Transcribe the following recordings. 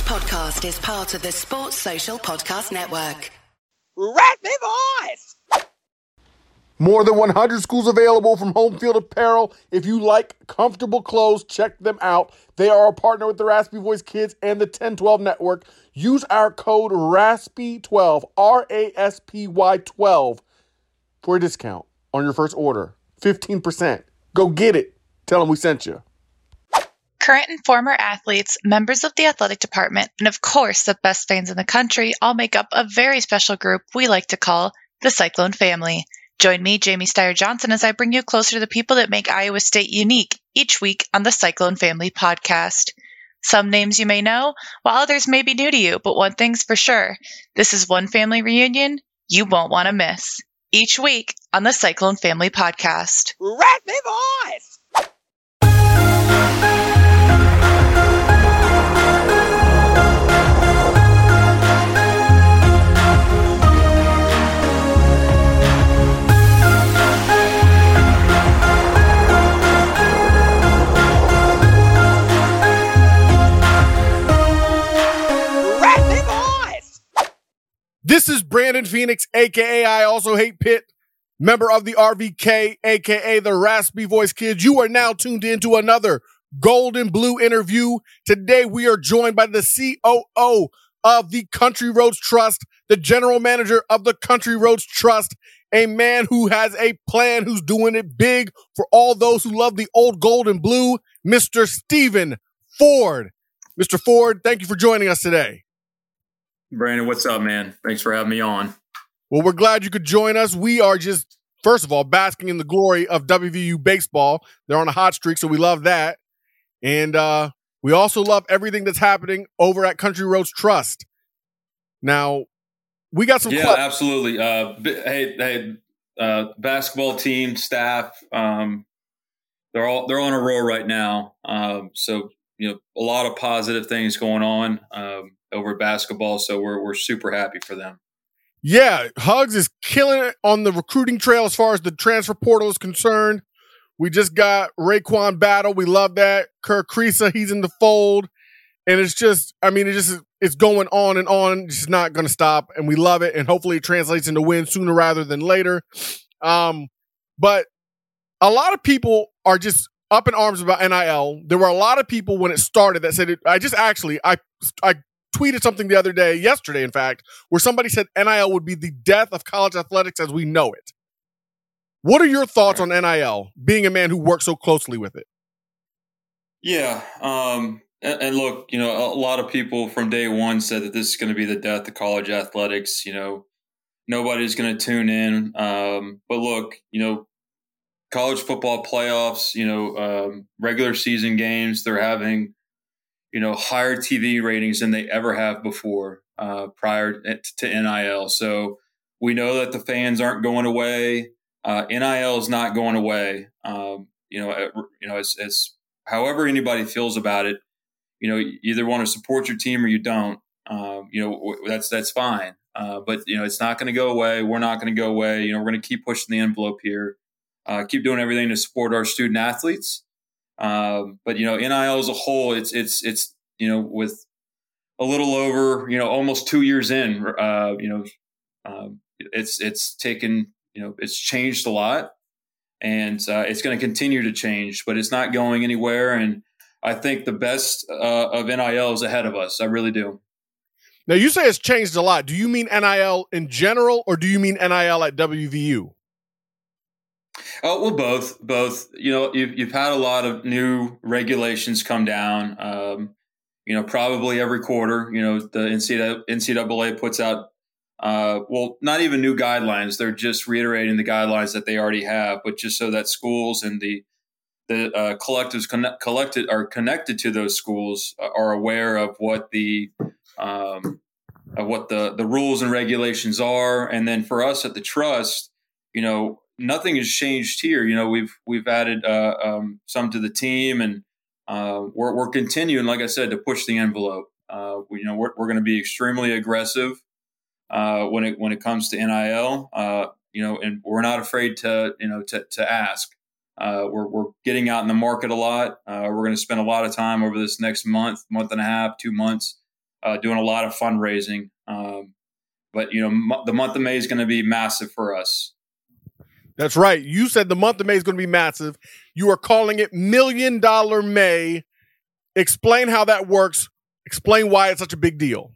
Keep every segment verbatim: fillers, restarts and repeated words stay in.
podcast is part of the Sports Social Podcast Network. Raspy Voice! More than one hundred schools available from Home Field Apparel. If you like comfortable clothes, check them out. They are a partner with the Raspy Voice Kids and the ten twelve Network. Use our code raspy twelve, R A S P Y twelve, for a discount on your first order. fifteen percent. Go get it. Tell them we sent you. Current and former athletes, members of the athletic department, and of course the best fans in the country all make up a very special group we like to call the Cyclone family. Join me, Jamie Steyer Johnson, as I bring you closer to the people that make Iowa State unique each week on the Cyclone Family podcast. Some names you may know, while others may be new to you, but one thing's for sure. This is one family reunion you won't want to miss. Each week on the Cyclone Family podcast. Raspy Voice! This is Brandon Phoenix, a k a. I Also Hate Pitt, member of the R V K, a k a the Raspy Voice Kids. You are now tuned into another Golden Blue interview. Today we are joined by the C O O of the Country Roads Trust, the general manager of the Country Roads Trust, a man who has a plan, who's doing it big for all those who love the old gold and blue, Mister Stephen Ford. Mister Ford, thank you for joining us today. Brandon, what's up, man? Thanks for having me on. Well, we're glad you could join us. We are just, first of all, basking in the glory of W V U baseball. They're on a hot streak, so we love that. And uh, we also love everything that's happening over at Country Roads Trust. Now, we got some... Yeah, cl- absolutely. Uh, hey, hey, uh, basketball team, staff, um, they're all they're on a roll right now. Um, so, you know, a lot of positive things going on. Um, over basketball, so we're we're super happy for them. Yeah, Hugs is killing it on the recruiting trail as far as the transfer portal is concerned. We just got Raekwon Battle. We love that. Kirk Creesa, he's in the fold. And it's just, I mean, it just it's going on and on. It's just not going to stop. And we love it. And hopefully it translates into wins sooner rather than later. Um, but a lot of people are just up in arms about N I L. There were a lot of people when it started that said, it, I just actually, I I tweeted something the other day, yesterday, in fact, where somebody said N I L would be the death of college athletics as we know it. What are your thoughts on N I L, being a man who works so closely with it? Yeah. Um, and, and look, you know, a lot of people from day one said that this is going to be the death of college athletics. You know, nobody's going to tune in. Um, but look, you know, college football playoffs, you know, um, regular season games, they're having you know, higher T V ratings than they ever have before uh, prior to N I L. So we know that the fans aren't going away. Uh, N I L is not going away. Um, you know, uh, you know, it's, it's however anybody feels about it. You know, you either want to support your team or you don't. Um, you know, that's that's fine. Uh, but you know, it's not going to go away. We're not going to go away. You know, we're going to keep pushing the envelope here. Uh, keep doing everything to support our student athletes. Um, but you know, N I L as a whole, it's it's it's you know, with a little over you know almost two years in, uh, you know, um, it's it's taken you know it's changed a lot, and uh, it's going to continue to change, but it's not going anywhere. And I think the best uh, of N I L is ahead of us. I really do. Now, you say it's changed a lot. Do you mean N I L in general, or do you mean N I L at W V U? Oh, well, both, both, you know, you've, you've had a lot of new regulations come down, um, you know, probably every quarter, you know, the N C double A puts out, uh, well, not even new guidelines. They're just reiterating the guidelines that they already have, but just so that schools and the, the uh, collectives connect, collected are connected to those schools are aware of what the, um, of what the, the rules and regulations are. And then for us at the trust, you know, nothing has changed here. You know, we've we've added uh, um, some to the team, and uh, we're we're continuing, like I said, to push the envelope. Uh, we, you know, we're we're going to be extremely aggressive uh, when it when it comes to N I L. Uh, you know, and we're not afraid to you know to to ask. Uh, we're we're getting out in the market a lot. Uh, we're going to spend a lot of time over this next month, month and a half, two months, uh, doing a lot of fundraising. Um, but, you know, m- the month of May is going to be massive for us. That's right. You said the month of May is going to be massive. You are calling it Million Dollar May. Explain how that works. Explain why it's such a big deal.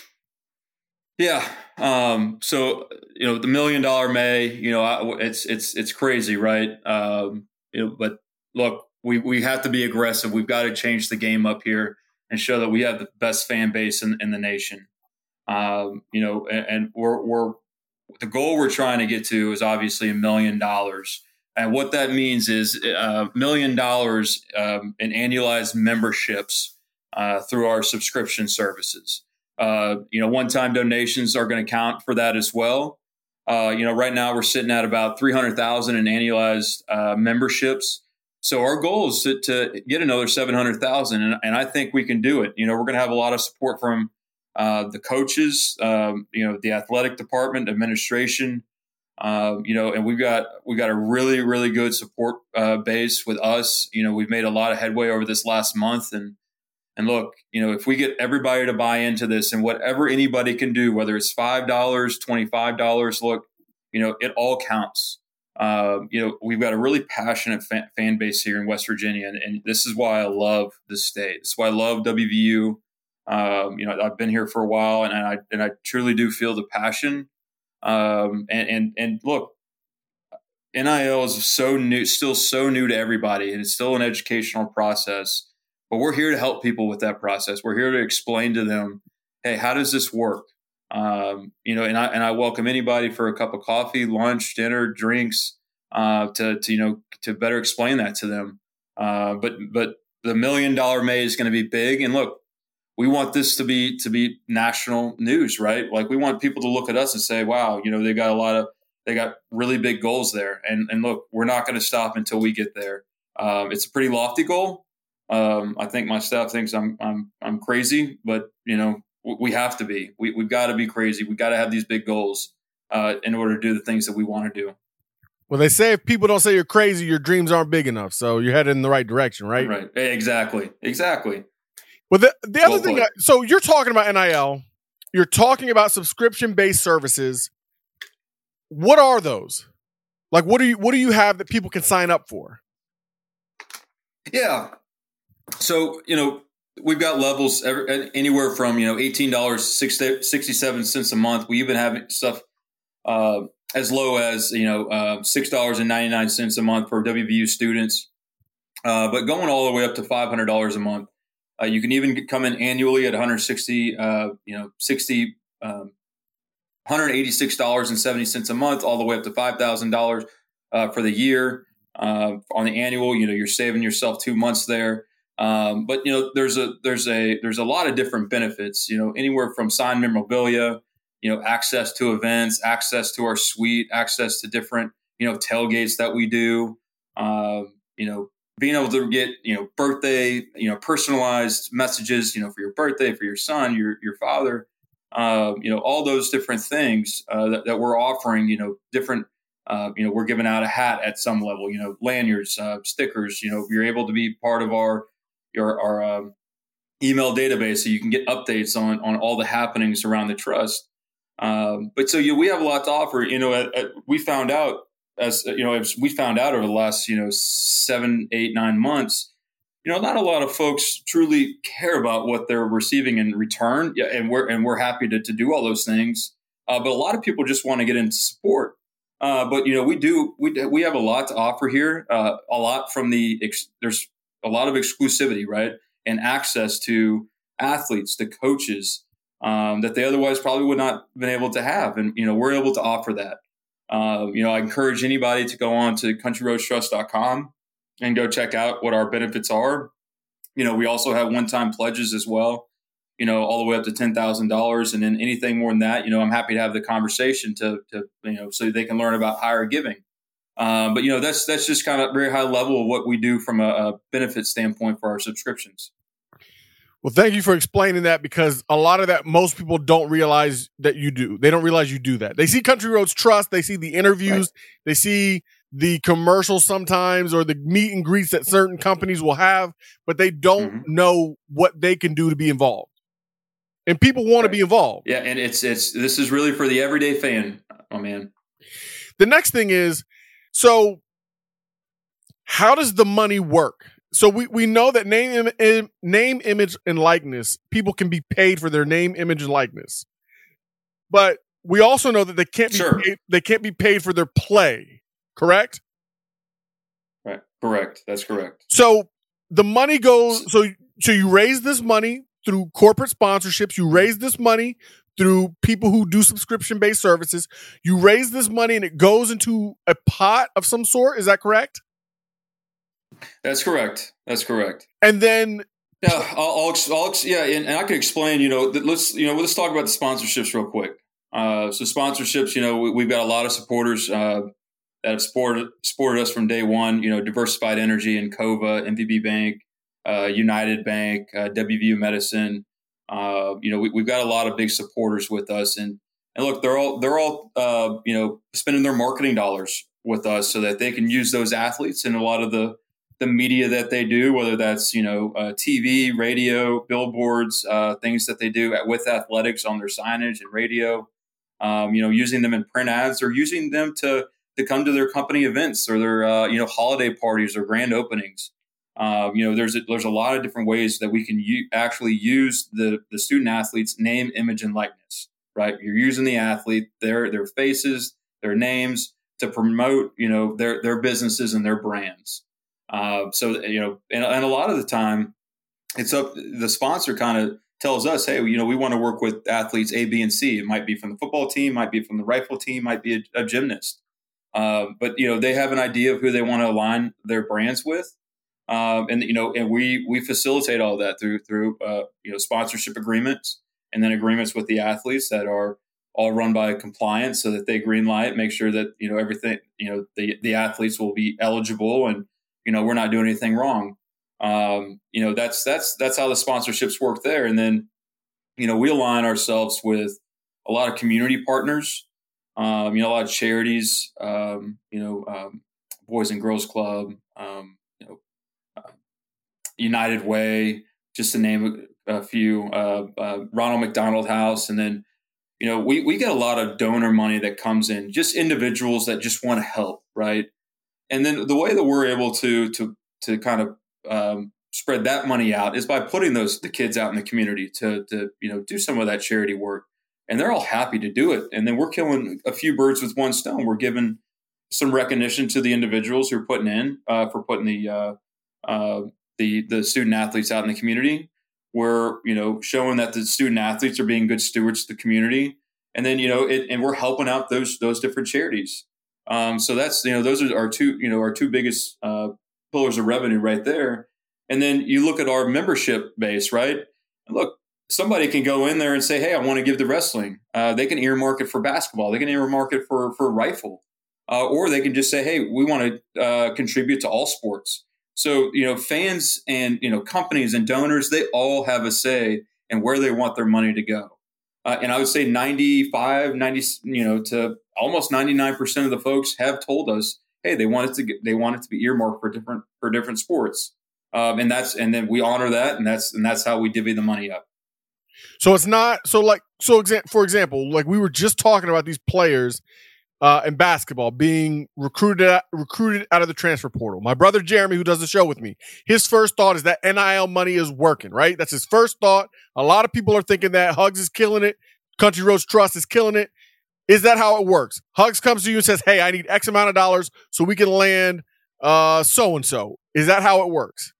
Yeah. Um, so, you know, the Million Dollar May, you know, it's, it's, it's crazy, right? Um, you know, but look, we, we have to be aggressive. We've got to change the game up here and show that we have the best fan base in, in the nation. Um, you know, and, and we're, we're, the goal we're trying to get to is obviously a million dollars. And what that means is a uh, million dollars um, in annualized memberships uh, through our subscription services. Uh, you know, one-time donations are going to count for that as well. Uh, you know, right now we're sitting at about three hundred thousand in annualized uh, memberships. So our goal is to, to get another seven hundred thousand, and, and I think we can do it. You know, we're going to have a lot of support from uh, the coaches, um, you know, the athletic department, administration, uh, you know, and we've got we've got a really, really good support uh, base with us. You know, we've made a lot of headway over this last month, and and look, you know, if we get everybody to buy into this, and whatever anybody can do, whether it's five dollars, twenty-five dollars, look, you know, it all counts. Uh, you know, we've got a really passionate fan, fan base here in West Virginia, and, and this is why I love this state. This is why I love W V U. Um, you know, I've been here for a while, and, and I and I truly do feel the passion. Um, and and and look, N I L is so new, still so new to everybody, and it's still an educational process. But we're here to help people with that process. We're here to explain to them, hey, how does this work? Um, you know, and I and I welcome anybody for a cup of coffee, lunch, dinner, drinks, uh, to to you know to better explain that to them. Uh, but but the Million Dollar May is going to be big, and look, we want this to be to be national news, right? Like we want people to look at us and say, wow, you know, they got a lot of they got really big goals there, and and look, we're not going to stop until we get there. Um, it's a pretty lofty goal. Um, I think my staff thinks I'm I'm I'm crazy, but you know we have to be. We we've got to be crazy. We've got to have these big goals uh, in order to do the things that we want to do. Well, they say if people don't say you're crazy, your dreams aren't big enough. So you're headed in the right direction, right? Right. Exactly. Exactly. Well, the the other Well thing. put. I, so you're talking about N I L. You're talking about subscription-based services. What are those? Like, what do you what do you have that people can sign up for? Yeah. So, you know, we've got levels every, anywhere from, you know, eighteen dollars, sixty-seven cents a month. We've been having stuff uh, as low as, you know, uh, six dollars and ninety-nine cents a month for W V U students, uh, but going all the way up to five hundred dollars a month. Uh, you can even come in annually at one hundred sixty, uh, you know, sixty, um, one hundred eighty-six dollars and seventy cents a month, all the way up to five thousand dollars uh, for the year. Uh, on the annual, you know, you're saving yourself two months there. Um, but you know, there's a there's a there's a lot of different benefits. You know, anywhere from signed memorabilia, you know, access to events, access to our suite, access to different you know tailgates that we do. Um, you know, being able to get you know birthday, you know, personalized messages, you know, for your birthday, for your son, your your father. Uh, you know, all those different things uh, that, that we're offering. You know, different. Uh, you know, we're giving out a hat at some level. You know, lanyards, uh, stickers. You know, you're able to be part of our your our um, email database, so you can get updates on on all the happenings around the trust. Um, but so you, we have a lot to offer. You know, at, at, we found out as you know, as we found out over the last you know seven, eight, nine months. You know, not a lot of folks truly care about what they're receiving in return, yeah, and we're and we're happy to to do all those things. Uh, but a lot of people just want to get into support. Uh, but you know, we do we we have a lot to offer here. Uh, a lot from the ex, there's a lot of exclusivity, right, and access to athletes, to coaches um, that they otherwise probably would not have been able to have, and you know, we're able to offer that. Uh, you know, I encourage anybody to go on to country roads trust dot com and go check out what our benefits are. You know, we also have one-time pledges as well. You know, all the way up to ten thousand dollars, and then anything more than that, you know, I'm happy to have the conversation to, to you know, so they can learn about higher giving. Um, but you know, that's that's just kind of very high level of what we do from a, a benefit standpoint for our subscriptions. Well, thank you for explaining that, because a lot of that, most people don't realize that you do. They don't realize you do that. They see Country Roads Trust, they see the interviews, right. They see the commercials sometimes, or the meet and greets that certain companies will have, but they don't mm-hmm. know what they can do to be involved. and people want Right. to be involved. Yeah, and it's it's this is really for the everyday fan. Oh man. The next thing is, so how does the money work? So we, we know that name, im, name, image, and likeness, people can be paid for their name, image, and likeness. But we also know that they can't be Sure. paid, they can't be paid for their play, correct? Right. Correct. That's correct. So the money goes, so so you raise this money through corporate sponsorships, you raise this money through people who do subscription-based services, you raise this money and it goes into a pot of some sort, is that correct? That's correct. That's correct. And then Yeah, I'll, I'll, I'll yeah, and, and I can explain. You know, that let's you know let's talk about the sponsorships real quick. Uh, so sponsorships, you know, we, we've got a lot of supporters uh, that have supported supported us from day one. You know, Diversified Energy, and Cova, M V B Bank, uh, United Bank, uh, W V U Medicine. Uh, you know, we, we've got a lot of big supporters with us, and and look, they're all they're all uh, you know spending their marketing dollars with us so that they can use those athletes in a lot of the the media that they do, whether that's, you know, uh, T V, radio, billboards, uh, things that they do at, with athletics on their signage and radio, um, you know, using them in print ads or using them to to come to their company events or their, uh, you know, holiday parties or grand openings. Um, you know, there's a, there's a lot of different ways that we can u- actually use the, the student athlete's name, image, and likeness, right? You're using the athlete, their their faces, their names to promote, you know, their their businesses and their brands. Uh, so, you know, and, and a lot of the time it's up, the sponsor kind of tells us, hey, you know, we want to work with athletes A, B, and C. It might be from the football team, might be from the rifle team, might be a, a gymnast. Uh, but, you know, they have an idea of who they want to align their brands with. Um, and, you know, and we, we facilitate all that through, through, uh, you know, sponsorship agreements and then agreements with the athletes that are all run by compliance so that they green light, make sure that, you know, everything, you know, the, the athletes will be eligible and, you know, we're not doing anything wrong. Um, you know, that's, that's, that's how the sponsorships work there. And then, you know, we align ourselves with a lot of community partners, um, you know, a lot of charities, um, you know, um, Boys and Girls Club, um, you know, uh, United Way, just to name a, a few, uh, uh, Ronald McDonald House. And then, you know, we, we get a lot of donor money that comes in, just individuals that just want to help. Right. And then the way that we're able to to to kind of um, spread that money out is by putting those the kids out in the community to to you know do some of that charity work, and they're all happy to do it. And then we're killing a few birds with one stone. We're giving some recognition to the individuals who are putting in uh, for putting the uh, uh, the the student athletes out in the community. We're you know showing that the student athletes are being good stewards to the community, and then you know it, and we're helping out those those different charities. Um, so that's, you know, those are our two, you know, our two biggest uh, pillars of revenue right there. And then you look at our membership base, right? And look, somebody can go in there and say, hey, I want to give to wrestling. Uh, they can earmark it for basketball. They can earmark it for, for rifle. Uh, or they can just say, hey, we want to uh, contribute to all sports. So, you know, fans and, you know, companies and donors, they all have a say in where they want their money to go. Uh, and I would say ninety-five, ninety, you know, to almost ninety-nine percent of the folks have told us, hey, they want it to get, they want it to be earmarked for different, for different sports. Um, and that's, and then we honor that. And that's, and that's how we divvy the money up. So it's not, so like, so exa- for example, like we were just talking about these players uh, in basketball being recruited, out, recruited out of the transfer portal. My brother, Jeremy, who does the show with me, his first thought is that N I L money is working, right? That's his first thought. A lot of people are thinking that Hugs is killing it. Country Roads Trust is killing it. Is that how it works? Hugs comes to you and says, hey, I need X amount of dollars so we can land uh, so-and-so. Is that how it works?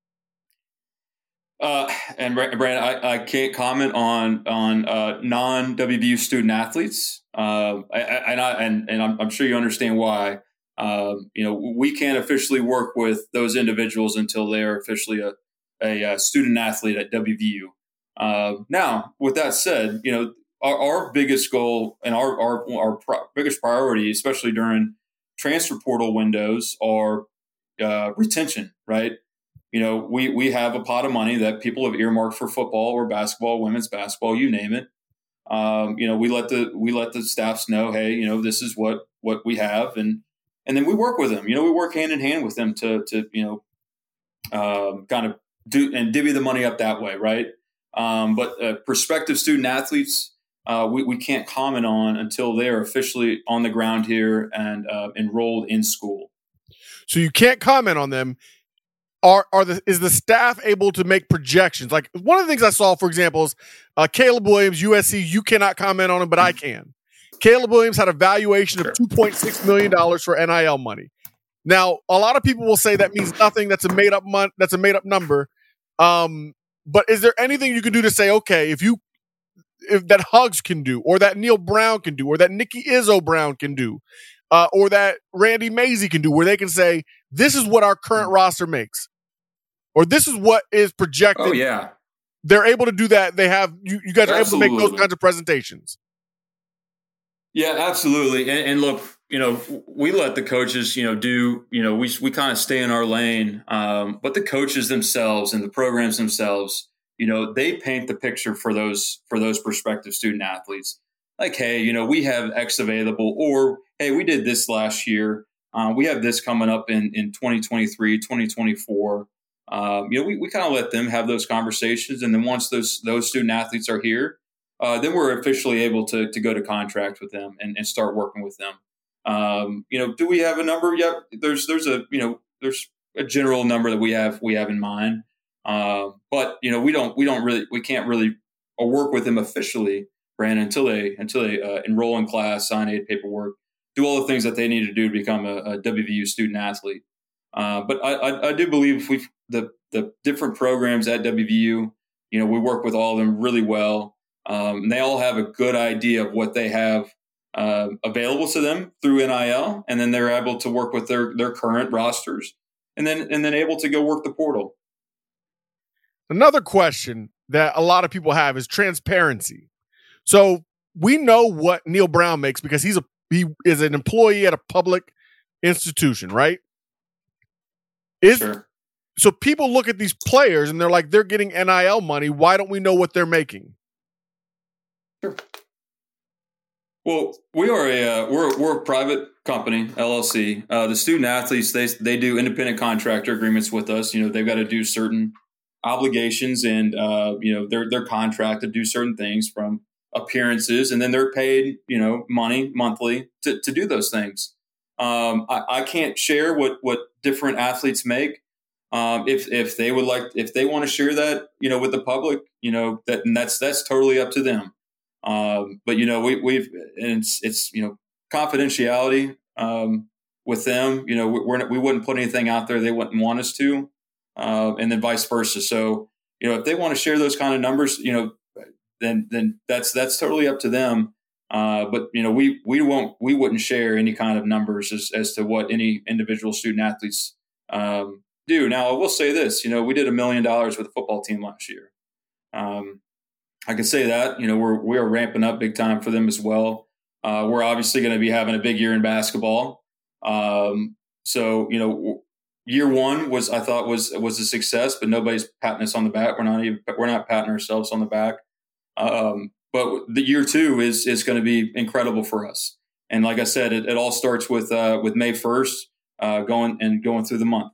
Uh, and Brandon, I, I can't comment on on uh, non W V U student athletes, uh, I, I, and I, and, and I'm, I'm sure you understand why. Um, you know, we can't officially work with those individuals until they are officially a, a, a student athlete at W V U. Uh, now, with that said, you know, our, our biggest goal and our our, our pro- biggest priority, especially during transfer portal windows, are uh, retention, right? You know, we, we have a pot of money that people have earmarked for football or basketball, women's basketball, you name it. Um, you know, we let the we let the staffs know, hey, you know, this is what what we have, and and then we work with them. You know, we work hand in hand with them to to you know, um, kind of do and divvy the money up that way, right? Um, but uh, prospective student athletes, uh, we, we can't comment on until they are officially on the ground here and uh, enrolled in school. So you can't comment on them. Are are the is the staff able to make projections? Like one of the things I saw, for example, is uh, Caleb Williams, U S C. You cannot comment on him, but I can. Caleb Williams had a valuation of two point six million dollars for N I L money. Now, a lot of people will say that means nothing. That's a made up mon- That's a made up number. Um, but is there anything you can do to say, okay, if you if that Hugs can do, or that Neil Brown can do, or that Nikki Izzo Brown can do, uh, or that Randy Mazie can do, where they can say, this is what our current roster makes, or this is what is projected. Oh, yeah. They're able to do that. They have, you, you guys are Absolutely. able to make those kinds of presentations. Yeah, absolutely. And, and look, you know, we let the coaches, you know, do, you know, we, we kind of stay in our lane. Um, but the coaches themselves and the programs themselves, you know, they paint the picture for those, for those prospective student athletes. Like, hey, you know, we have X available, or, hey, we did this last year. Uh, we have this coming up in, in twenty twenty-three, twenty twenty-four. Um, you know, we, we kind of let them have those conversations. And then once those those student athletes are here, uh, then we're officially able to to go to contract with them and, and start working with them. Um, you know, do we have a number? Yep. There's there's a you know there's a general number that we have we have in mind. Uh, but you know, we don't we don't really we can't really work with them officially, Brandon, until they until they uh, enroll in class, sign aid paperwork, do all the things that they need to do to become a, a W V U student athlete. Uh, but I, I, I do believe we the the different programs at W V U, you know, we work with all of them really well. Um, and they all have a good idea of what they have uh, available to them through N I L, and then they're able to work with their their current rosters, and then and then able to go work the portal. Another question that a lot of people have is transparency. So we know what Neil Brown makes because he's a he is an employee at a public institution, right? Is Sure. So people look at these players and they're like, they're getting N I L money. Why don't we know what they're making? Sure. Well, we are a uh, we're we're a private company, L L C. Uh, the student athletes they they do independent contractor agreements with us. You know, they've got to do certain obligations, and uh, you know they're they're contracted to do certain things from appearances, and then they're paid you know money monthly to to do those things. Um, I, I can't share what what different athletes make. Um, if if they would like, if they want to share that, you know, with the public, you know, that and that's that's totally up to them. Um, but you know, we we've and it's it's you know confidentiality um, with them. You know, we're not, we wouldn't put anything out there they wouldn't want us to, uh, and then vice versa. So you know, if they want to share those kind of numbers, you know, then then that's that's totally up to them. Uh, but you know, we we won't we wouldn't share any kind of numbers as as to what any individual student athletes um, do. Now, I will say this: you know, we did a million dollars with the football team last year. Um, I can say that you know we're we are ramping up big time for them as well. Uh, we're obviously going to be having a big year in basketball. Um, so you know, year one was I thought was was a success, but nobody's patting us on the back. We're not even we're not patting ourselves on the back. Um, But the year two is is going to be incredible for us, and like I said, it, it all starts with uh, with May first, uh, going and going through the month.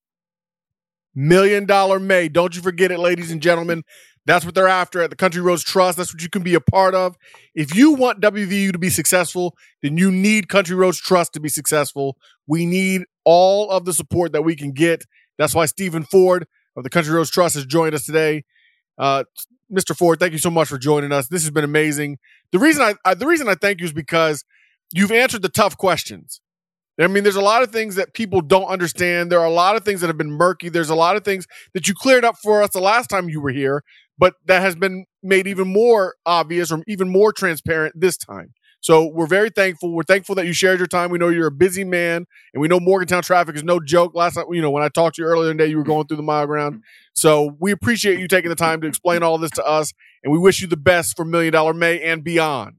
Million Dollar May, don't you forget it, ladies and gentlemen. That's what they're after at the Country Roads Trust. That's what you can be a part of. If you want W V U to be successful, then you need Country Roads Trust to be successful. We need all of the support that we can get. That's why Stephen Ford of the Country Roads Trust has joined us today. Uh, Mister Ford, thank you so much for joining us. This has been amazing. The reason I, I the reason I thank you is because you've answered the tough questions. I mean, there's a lot of things that people don't understand. There are a lot of things that have been murky. There's a lot of things that you cleared up for us the last time you were here, but that has been made even more obvious or even more transparent this time. So we're very thankful. We're thankful that you shared your time. We know you're a busy man, and we know Morgantown traffic is no joke. Last time, you know, when I talked to you earlier today, you were going through the mile ground. So we appreciate you taking the time to explain all this to us, and we wish you the best for Million Dollar May and beyond.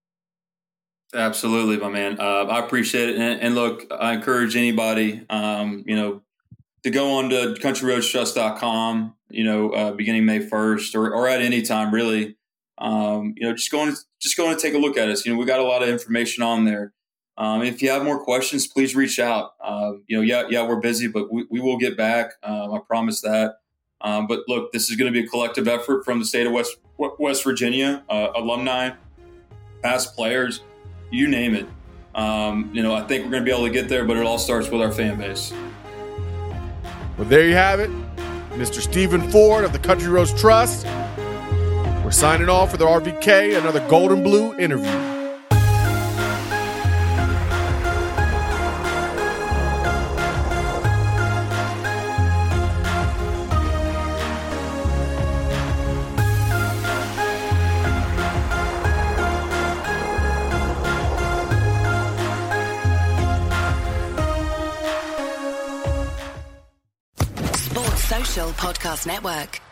Absolutely, my man. Uh, I appreciate it. And, and look, I encourage anybody, um, you know, to go on to country roads trust dot com, you know, uh, beginning May first or, or at any time, really. Um, you know, just going to just going to take a look at us. You know, we got a lot of information on there. Um, if you have more questions, please reach out. Uh, you know, yeah, yeah, we're busy, but we, we will get back. Um, I promise that. Um, but look, this is going to be a collective effort from the state of West West Virginia, uh, alumni, past players, you name it. Um, you know, I think we're going to be able to get there, but it all starts with our fan base. Well, there you have it. Mister Stephen Ford of the Country Roads Trust. We're signing off with the R V K, another Gold and Blue interview. Social Podcast Network.